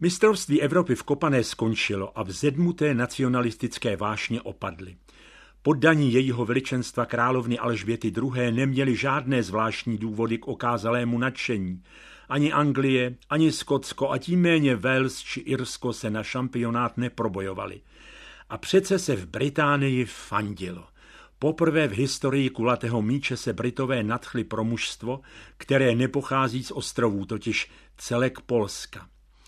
Mistrovství Evropy v kopané skončilo a vzedmuté nacionalistické vášně opadly. Poddaní jejího veličenstva královny Alžběty II. Neměli žádné zvláštní důvody k okázalému nadšení. Ani Anglie, ani Skotsko a tím méně Wales či Irsko se na šampionát neprobojovali. A přece se v Británii fandilo. Poprvé v historii kulatého míče se Britové nadchli pro mužstvo, které nepochází z ostrovů, totiž celek Polska.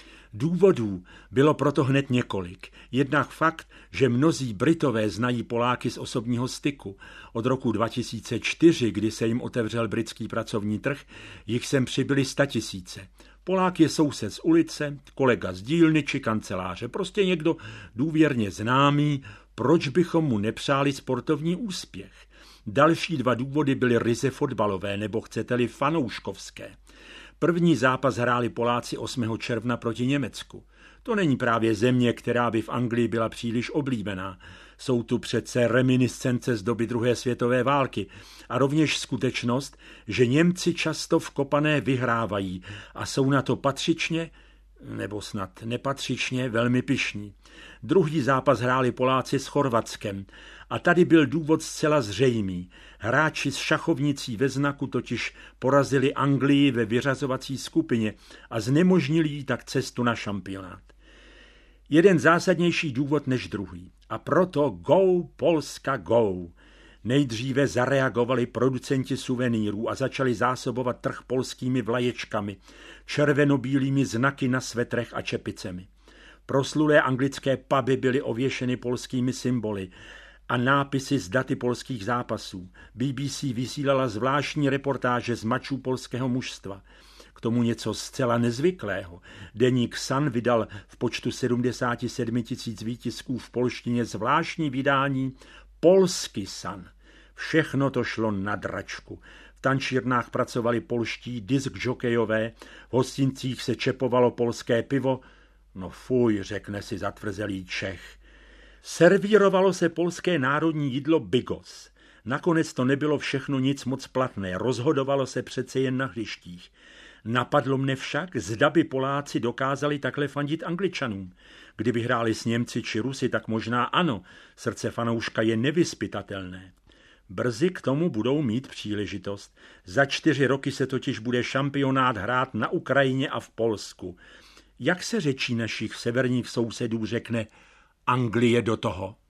Důvodů bylo proto hned několik. Jednak fakt, že mnozí Britové znají Poláky z osobního styku. Od roku 2004, kdy se jim otevřel britský pracovní trh, jich sem přibyly 100 000. Polák je soused z ulice, kolega z dílny či kanceláře, prostě někdo důvěrně známý, proč bychom mu nepřáli sportovní úspěch. Další dva důvody byly ryze fotbalové, nebo chcete-li fanouškovské. První zápas hráli Poláci 8. června proti Německu. To není právě země, která by v Anglii byla příliš oblíbená. Jsou tu přece reminiscence z doby druhé světové války a rovněž skutečnost, že Němci často v kopané vyhrávají a jsou na to patřičně, nebo snad nepatřičně, velmi pyšní. Druhý zápas hráli Poláci s Chorvatskem a tady byl důvod zcela zřejmý. Hráči s šachovnicí ve znaku totiž porazili Anglii ve vyřazovací skupině a znemožnili jí tak cestu na šampionát. Jeden zásadnější důvod než druhý. A proto go, Polska, go! Nejdříve zareagovali producenti suvenýrů a začali zásobovat trh polskými vlaječkami, červenobílými znaky na svetrech a čepicemi. Proslulé anglické puby byly ověšeny polskými symboly a nápisy s daty polských zápasů. BBC vysílala zvláštní reportáže z mačů polského mužstva. K tomu něco zcela nezvyklého. Deník Sun vydal v počtu 77 000 výtisků v polštině zvláštní vydání Polský Sun. Všechno to šlo na dračku. V tančírnách pracovali polští diskžokejové, v hostincích se čepovalo polské pivo. No fuj, řekne si zatvrzelý Čech. Servírovalo se polské národní jídlo bigos. Nakonec to nebylo všechno nic moc platné, rozhodovalo se přece jen na hřištích. Napadlo mne však, zda by Poláci dokázali takhle fandit Angličanům. Kdyby hráli s Němci či Rusy, tak možná ano, srdce fanouška je nevyzpytatelné. Brzy k tomu budou mít příležitost. Za 4 roky se totiž bude šampionát hrát na Ukrajině a v Polsku. Jak se řečí našich severních sousedů řekne Anglie do toho?